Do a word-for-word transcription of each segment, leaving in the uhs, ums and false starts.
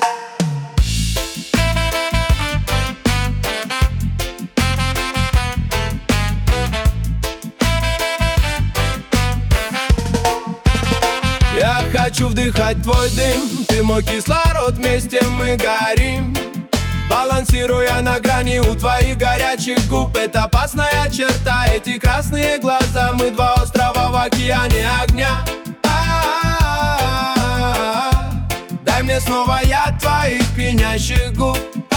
Я хочу вдыхать твой дым, ты мой кислород, вместе мы горим. Балансируя на грани у твоих горячих губ, это опасная черта, эти красные глаза. Мы два острова в океане огня. А-а-а-а-а. Дай мне снова яд твоих пьянящих губ.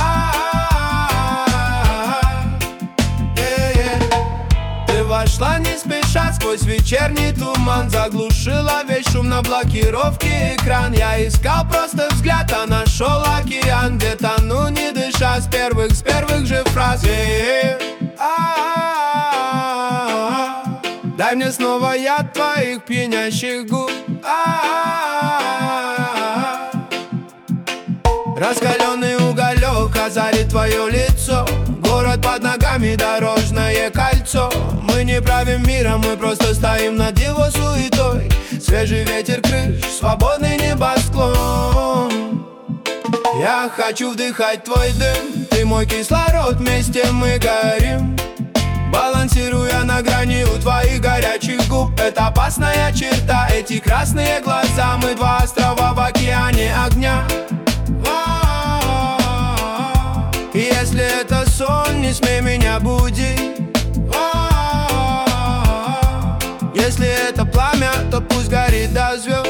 Ты вошла не спеша сквозь вечерний туман, заглушила весь шум на блокировке экран. Я искал просто взгляд, а нашел океан, где тону не дыша с первых, с первых же фраз. Дай мне снова яд твоих пьянящих губ. Раскаленный уголек озарит твое лицо, город под ногами, дорожное кольцо. Мы не правим миром, мы просто стоим над его суетой. Свежий ветер крыш, свободный небосклон. Я хочу вдыхать твой дым, ты мой кислород, вместе мы горим. Балансируя на грани у твоих горячих губ, это опасная черта, эти красные глаза. Мы два острова в океане огня. Если это сон, не смей меня будить. Если это пламя, то пусть горит до звезд.